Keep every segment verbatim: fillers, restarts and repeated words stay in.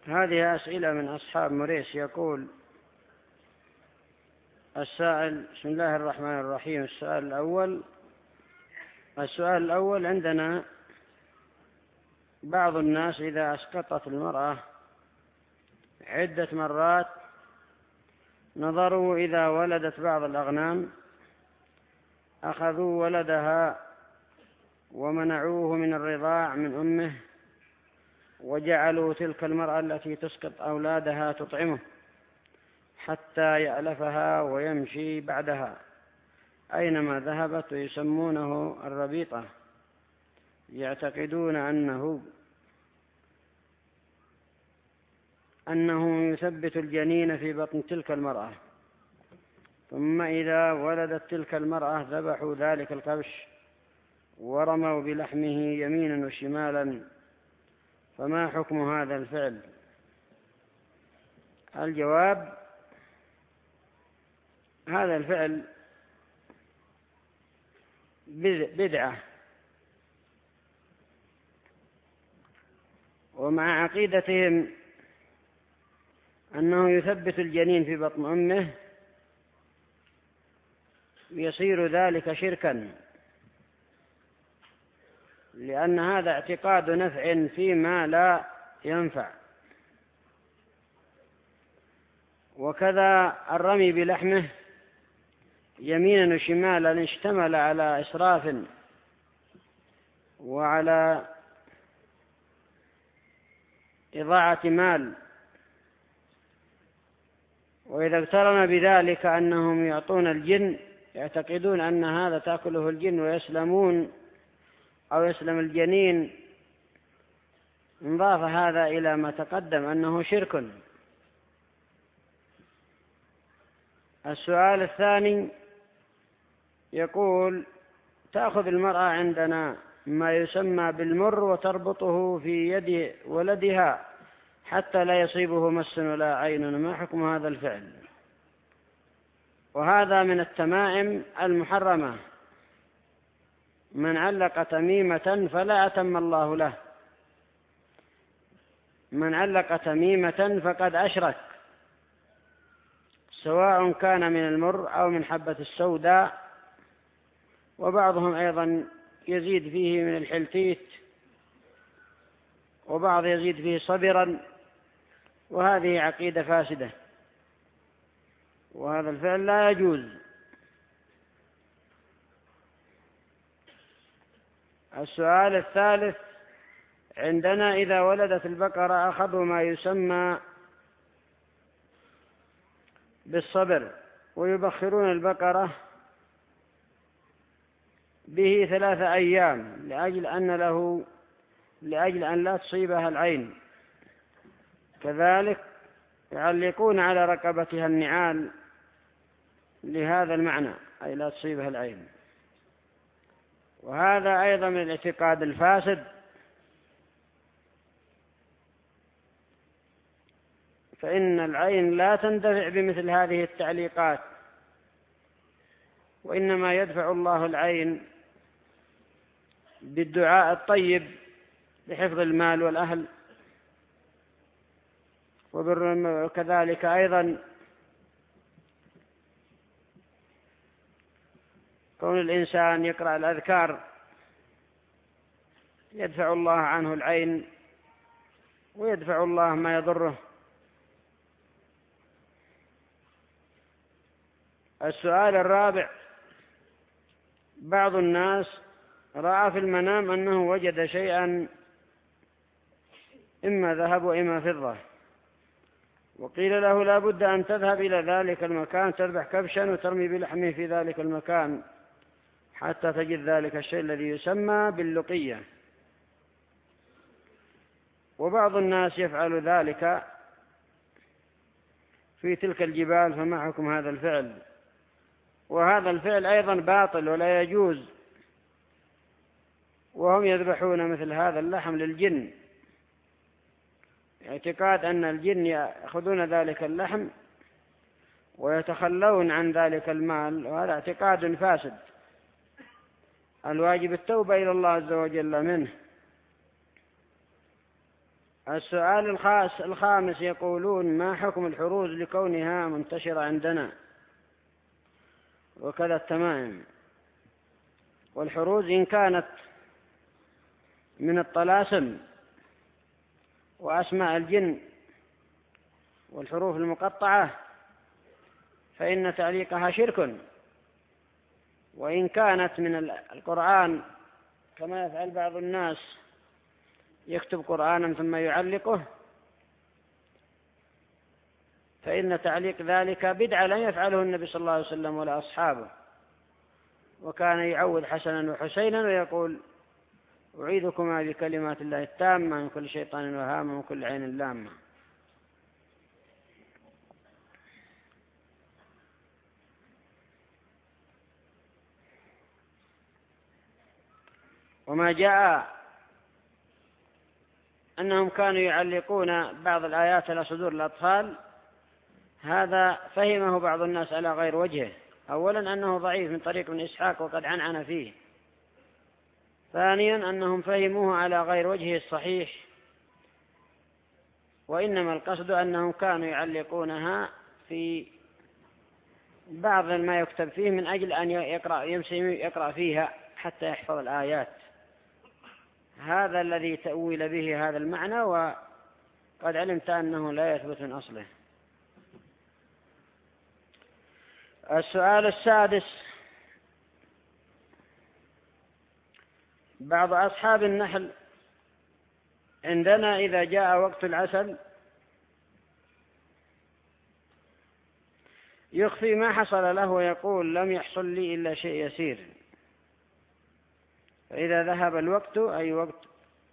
هذه أسئلة من أصحاب مريس. يقول السائل: بسم الله الرحمن الرحيم. السؤال الأول السؤال الأول عندنا بعض الناس إذا أسقطت المرأة عدة مرات نظروا إذا ولدت بعض الأغنام أخذوا ولدها ومنعوه من الرضاع من أمه، وجعلوا تلك المرأة التي تسقط أولادها تطعمه حتى يألفها ويمشي بعدها أينما ذهبت، ويسمونه الربيطة، يعتقدون أنه أنه يثبت الجنين في بطن تلك المرأة، ثم إذا ولدت تلك المرأة ذبحوا ذلك الكبش ورموا بلحمه يمينا وشمالا، فما حكم هذا الفعل؟ الجواب: هذا الفعل بدعة، ومع عقيدتهم أنه يثبت الجنين في بطن أمه يصير ذلك شركا، لأن هذا اعتقاد نفع فيما لا ينفع. وكذا الرمي بلحمه يمينا وشمالا اشتمل على إسراف وعلى إضاعة مال، وإذا اقترن بذلك أنهم يعطون الجن، يعتقدون أن هذا تأكله الجن ويسلمون أو يسلم الجنين، انضاف هذا إلى ما تقدم أنه شرك. السؤال الثاني يقول: تأخذ المرأة عندنا ما يسمى بالمر وتربطه في يد ولدها حتى لا يصيبه مس ولا عين، ما حكم هذا الفعل؟ وهذا من التمائم المحرمة، من علق تميمة فلا أتم الله له، من علق تميمة فقد أشرك، سواء كان من المر أو من حبة السوداء، وبعضهم أيضا يزيد فيه من الحلتيت، وبعض يزيد فيه صبرا، وهذه عقيدة فاسدة، وهذا الفعل لا يجوز. السؤال الثالث عندنا: إذا ولدت البقرة أخذوا ما يسمى بالصبر ويبخرون البقرة به ثلاثة أيام لأجل أن له لأجل أن لا تصيبها العين، كذلك يعلقون على رقبتها النعال لهذا المعنى، أي لا تصيبها العين. وهذا أيضا من الاعتقاد الفاسد، فإن العين لا تندفع بمثل هذه التعليقات، وإنما يدفع الله العين بالدعاء الطيب لحفظ المال والأهل، وكذلك أيضا كون الإنسان يقرأ الأذكار يدفع الله عنه العين ويدفع الله ما يضره. السؤال الرابع: بعض الناس رأى في المنام أنه وجد شيئا إما ذهب وإما فضة، وقيل له لا بد أن تذهب إلى ذلك المكان تذبح كبشا وترمي بلحمه في ذلك المكان حتى تجد ذلك الشيء الذي يسمى باللقية. وبعض الناس يفعل ذلك في تلك الجبال، فما حكم هذا الفعل؟ وهذا الفعل أيضا باطل ولا يجوز، وهم يذبحون مثل هذا اللحم للجن، اعتقاد أن الجن يأخذون ذلك اللحم ويتخلون عن ذلك المال، وهذا اعتقاد فاسد. الواجب التوبة إلى الله عز وجل منه. السؤال الخاص الخامس يقولون: ما حكم الحروز لكونها منتشرة عندنا وكذا التمائم؟ والحروز إن كانت من الطلاسم وأسماء الجن والحروف المقطعة فإن تعليقها شرك، وإن كانت من القرآن كما يفعل بعض الناس يكتب قرآنا ثم يعلقه فإن تعليق ذلك بدعة لم يفعله النبي صلى الله عليه وسلم ولا أصحابه، وكان يعود حسنا وحسينا ويقول: أعيذكما بكلمات الله التامة من كل شيطان وهامة ومن كل عين لامة. وما جاء أنهم كانوا يعلقون بعض الآيات على صدور الأطفال هذا فهمه بعض الناس على غير وجهه. أولا أنه ضعيف من طريق ابن إسحاق وقد عنعن فيه. ثانيا أنهم فهموه على غير وجهه الصحيح، وإنما القصد أنهم كانوا يعلقونها في بعض ما يكتب فيه من أجل أن يقرأ, يقرأ فيها حتى يحفظ الآيات. هذا الذي تأويل به هذا المعنى، وقد علمت أنه لا يثبت من أصله. السؤال السادس: بعض أصحاب النحل عندنا إذا جاء وقت العسل يخفي ما حصل له ويقول: لم يحصل لي إلا شيء يسير. فإذا ذهب الوقت أي وقت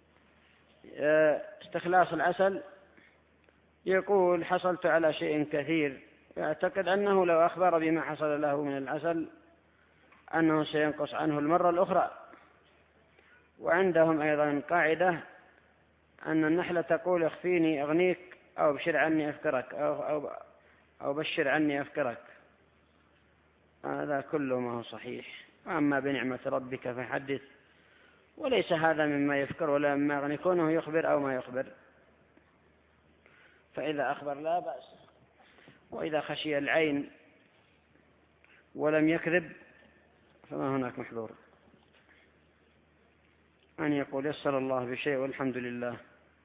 استخلاص العسل يقول: حصلت على شيء كثير. يعتقد أنه لو أخبر بما حصل له من العسل أنه سينقص عنه المرة الأخرى. وعندهم أيضا قاعدة أن النحلة تقول: اخفيني أغنيك، أو بشر عني أفكرك، أو, أو, أو بشر عني أفكرك. هذا كله ما هو صحيح. وأما بنعمة ربك فحدث. وليس هذا مما يفكر ولا مما يغني كونه يخبر أو ما يخبر. فإذا أخبر لا بأس، وإذا خشي العين ولم يكذب فما هناك محذور. أن يقول: يسر الله بشيء والحمد لله.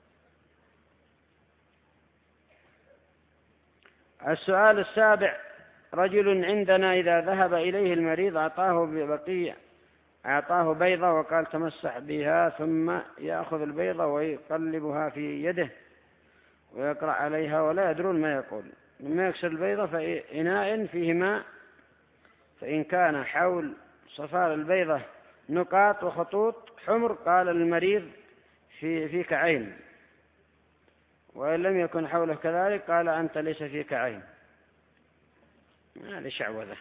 السؤال السابع: رجل عندنا إذا ذهب إليه المريض أعطاه بقية أعطاه بيضة وقال: تمسح بها، ثم يأخذ البيضة ويقلبها في يده ويقرأ عليها ولا يدرون ما يقول. لما يكسر البيضة في إناء فيه ماء، فإن كان حول صفار البيضة نقاط وخطوط حمر قال المريض: في فيك عين. وإن لم يكن حوله كذلك قال: أنت ليس فيك عين. هذه شعوذة،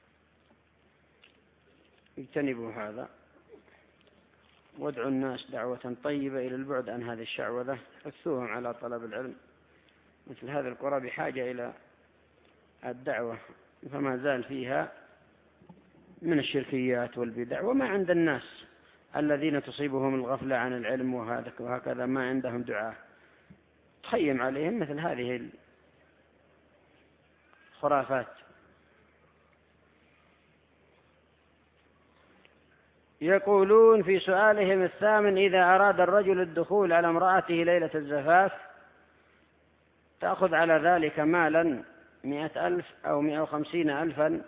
اجتنبوا هذا وادعوا الناس دعوة طيبة إلى البعد عن هذه الشعوذة. حثوهم على طلب العلم. مثل هذه القرى بحاجة إلى الدعوة، فما زال فيها من الشركيات والبدع، وما عند الناس الذين تصيبهم الغفلة عن العلم وهكذا ما عندهم دعاء تخيم عليهم مثل هذه الخرافات. يقولون في سؤالهم الثامن: إذا أراد الرجل الدخول على امرأته ليلة الزفاف تأخذ على ذلك مالا مئة ألف أو مئة وخمسين ألفا،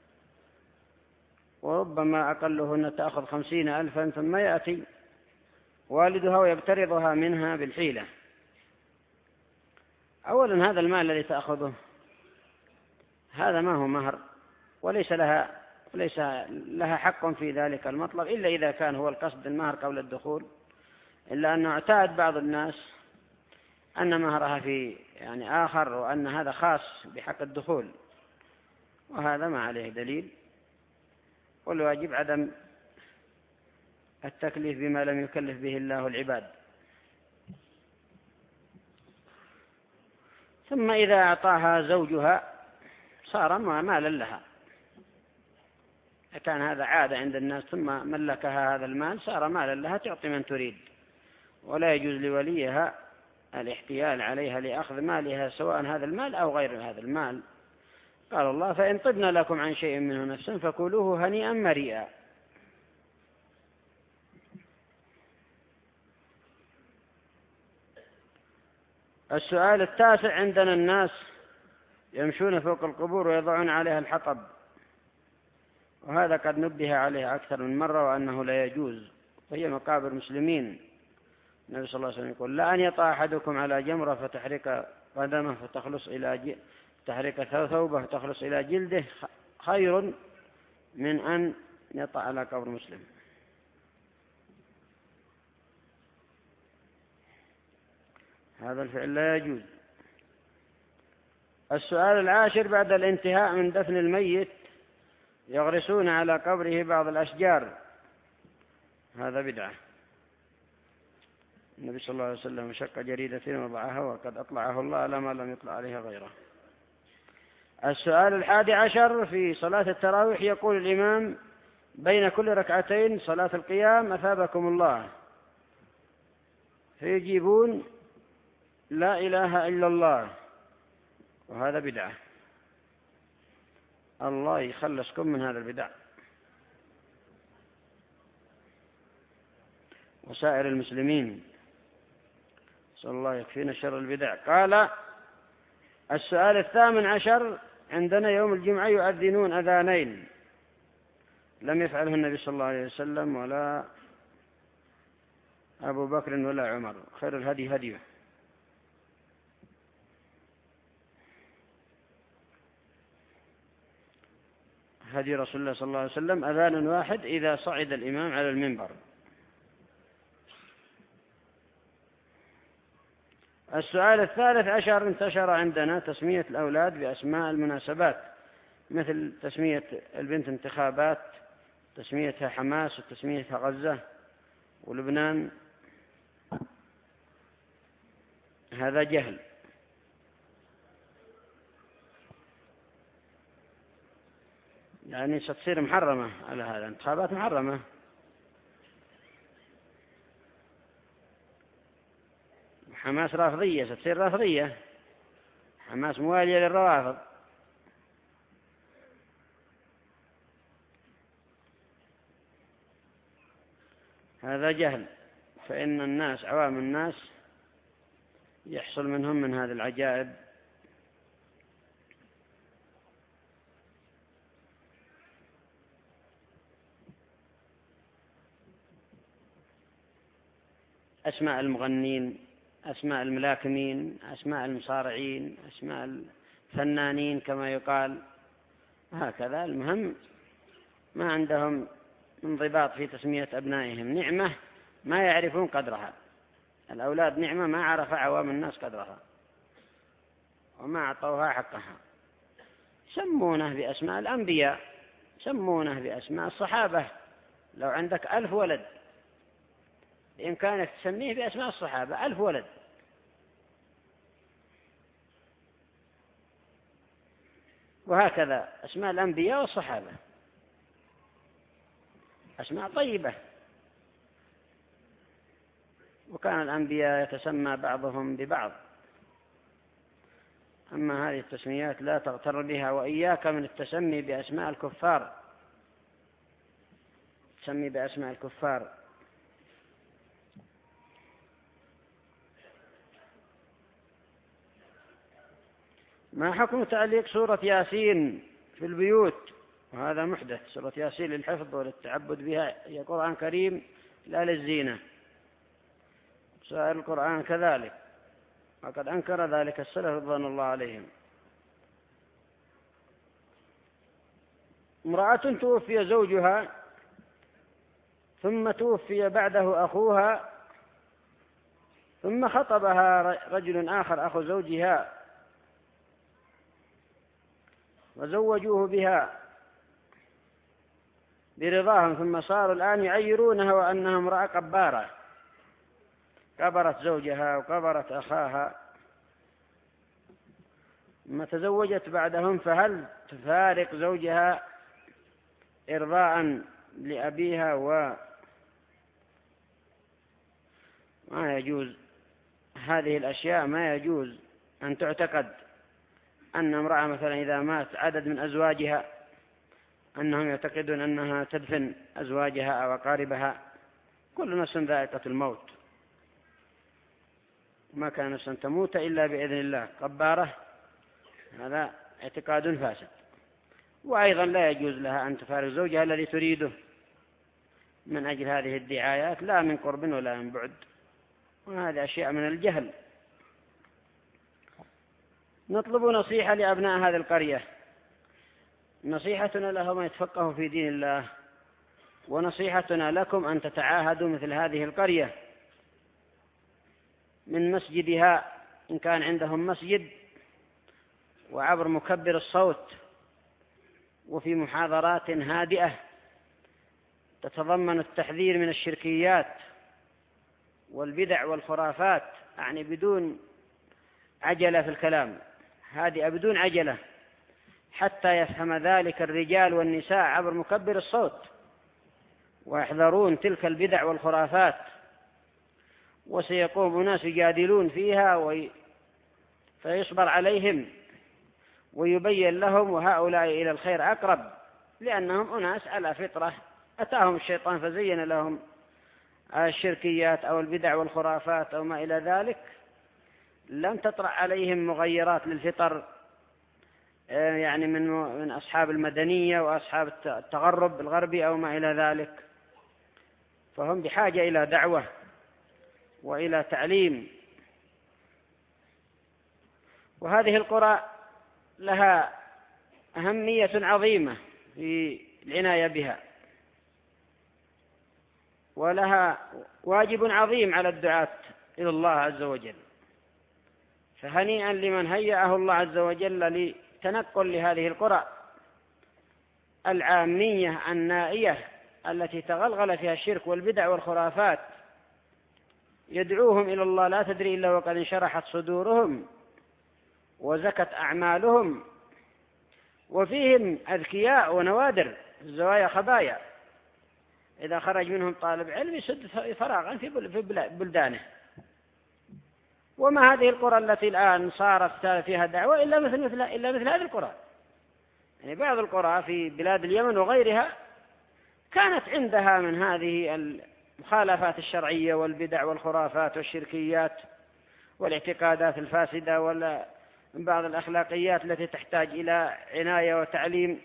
وربما أقلهن تأخذ خمسين ألفا، ثم يأتي والدها ويقترضها منها بالحيلة. أولا هذا المال الذي تأخذه هذا ما هو مهر، وليس لها ليس لها حق في ذلك المطلب إلا إذا كان هو القصد المهر قبل الدخول. إلا أنه اعتاد بعض الناس أن مهرها في يعني آخر، وأن هذا خاص بحق الدخول، وهذا ما عليه دليل. والواجب عدم التكليف بما لم يكلف به الله العباد. ثم إذا أعطاها زوجها صار مالا لها. كان هذا عادة عند الناس ثم ملكها هذا المال صار مالا لها تعطي من تريد، ولا يجوز لوليها الاحتيال عليها لأخذ مالها سواء هذا المال أو غير هذا المال. قال الله: فإن طبن لكم عن شيء منه نفسا فكلوه هنيئا مريئا. السؤال التاسع: عندنا الناس يمشون فوق القبور ويضعون عليها الحطب، وهذا قد نبه عليه أكثر من مرة وأنه لا يجوز، وهي مقابر مسلمين. النبي صلى الله عليه وسلم يقول: لا أن يطأ أحدكم على جمرة فتحرق قدمه فتخلص إلى ج... تحرق ثوبه فتخلص إلى جلده خير من أن يطأ على قبر مسلم. هذا الفعل لا يجوز. السؤال العاشر: بعد الانتهاء من دفن الميت يغرسون على قبره بعض الأشجار، هذا بدعة. النبي صلى الله عليه وسلم شق جريدة وضعها وقد أطلعه الله على ما لم يطلع عليها غيره. السؤال الحادي عشر: في صلاة التراويح يقول الإمام بين كل ركعتين صلاة القيام: أثابكم الله، فيجيبون: لا إله إلا الله، وهذا بدعة. الله يخلصكم من هذا البدع وسائر المسلمين، صلى الله يكفينا شر البدع. قال: السؤال الثامن عشر: عندنا يوم الجمعة يؤذنون أذانين لم يفعله النبي صلى الله عليه وسلم ولا أبو بكر ولا عمر، خير الهدي هديه. هدي رسول الله صلى الله عليه وسلم أذان واحد إذا صعد الإمام على المنبر. السؤال الثالث عشر: انتشر عندنا تسمية الأولاد بأسماء المناسبات، مثل تسمية البنت انتخابات، تسميتها حماس، وتسميتها غزة ولبنان. هذا جهل. يعني ستصير محرمة على هذا، انتخابات محرمة. حماس رافضية، ستصير رافضية. حماس موالية للروافض. هذا جهل، فإن الناس عوام الناس يحصل منهم من هذه العجائب. أسماء المغنين، أسماء الملاكمين، أسماء المصارعين، أسماء الفنانين كما يقال، هكذا. المهم ما عندهم انضباط في تسمية أبنائهم. نعمة ما يعرفون قدرها، الأولاد نعمة ما عرف عوام الناس قدرها وما أعطوها حقها. سمونه بأسماء الأنبياء، سمونه بأسماء الصحابة. لو عندك ألف ولد بإمكانك تسميه بأسماء الصحابة، ألف ولد. وهكذا أسماء الأنبياء والصحابة أسماء طيبة. وكان الأنبياء يتسمى بعضهم ببعض. أما هذه التسميات لا تغتر بها، وإياك من التسمي بأسماء الكفار، تسمي بأسماء الكفار. ما حكم تعليق سورة ياسين في البيوت؟ وهذا محدث. سورة ياسين للحفظ وللتعبد بها، هي قرآن كريم لا للزينة. سائر القرآن كذلك، وقد أنكر ذلك السلف رضوان الله عليهم. امرأة توفي زوجها ثم توفي بعده أخوها، ثم خطبها رجل آخر أخو زوجها وزوجوه بها برضاهم، ثم صاروا الآن يعيرونها وأنها امرأة قبارة، قبرت زوجها وقبرت أخاها، ثم تزوجت بعدهم، فهل تفارق زوجها إرضاء لأبيها؟ وما يجوز هذه الأشياء ما يجوز أن تعتقد أن امرأة مثلا إذا مات عدد من أزواجها أنهم يعتقدون أنها تدفن أزواجها أو أقاربها. كل نفس ذائقة الموت، ما كان نفسا تموت إلا بإذن الله. قبارة هذا اعتقاد فاسد. وأيضا لا يجوز لها أن تفارق زوجها الذي تريده من أجل هذه الدعايات، لا من قرب ولا من بعد، وهذه أشياء من الجهل. نطلب نصيحة لأبناء هذه القرية. نصيحتنا لهم أن يتفقهوا في دين الله، ونصيحتنا لكم أن تتعاهدوا مثل هذه القرية من مسجدها إن كان عندهم مسجد، وعبر مكبر الصوت، وفي محاضرات هادئة تتضمن التحذير من الشركيات والبدع والخرافات، يعني بدون عجلة في الكلام، هادئة بدون عجلة، حتى يفهم ذلك الرجال والنساء عبر مكبر الصوت، ويحذرون تلك البدع والخرافات. وسيقوم أناس يجادلون فيها وي... فيصبر عليهم ويبين لهم، وهؤلاء إلى الخير أقرب، لأنهم أناس على فطرة أتاهم الشيطان فزين لهم الشركيات أو البدع والخرافات أو ما إلى ذلك. لم تطرأ عليهم مغيرات للفطر، يعني من من أصحاب المدنية وأصحاب التغرب الغربي أو ما إلى ذلك، فهم بحاجة إلى دعوة وإلى تعليم. وهذه القرى لها أهمية عظيمة في العناية بها، ولها واجب عظيم على الدعاة إلى الله عز وجل. فهنيئا لمن هيأه الله عز وجل لتنقل لهذه القرى العامية النائية التي تغلغل فيها الشرك والبدع والخرافات، يدعوهم إلى الله لا تدري إلا وقد انشرحت صدورهم وزكت أعمالهم، وفيهم أذكياء ونوادر، الزوايا خبايا، إذا خرج منهم طالب علم يسد فراغا في بلدانه. وما هذه القرى التي الآن صارت فيها دعوة إلا مثل, مثل, إلا مثل هذه القرى. يعني بعض القرى في بلاد اليمن وغيرها كانت عندها من هذه المخالفات الشرعية والبدع والخرافات والشركيات والاعتقادات الفاسدة ولا بعض الأخلاقيات التي تحتاج إلى عناية وتعليم،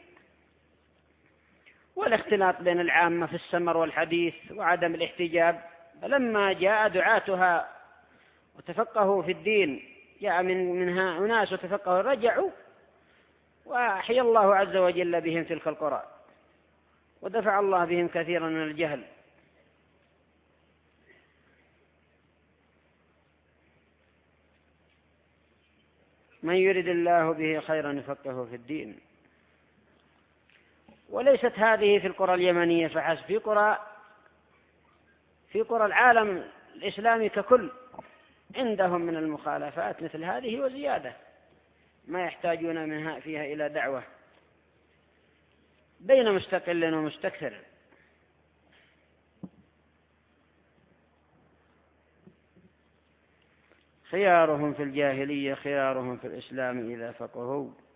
والاختلاط بين العامة في السمر والحديث وعدم الاحتجاب. فلما جاء دعاتها وتفقهوا في الدين، جاء من منها أناس وتفقهوا رجعوا، وأحيا الله عز وجل بهم تلك القرى، ودفع الله بهم كثيرا من الجهل. من يرد الله به خيرا يفقهه في الدين. وليست هذه في القرى اليمنية فحسب، في قرى في قرى العالم الإسلامي ككل عندهم من المخالفات مثل هذه وزيادة، ما يحتاجون منها فيها إلى دعوة بين مستقل ومستكثر. خيارهم في الجاهلية خيارهم في الإسلام إذا فقهوا.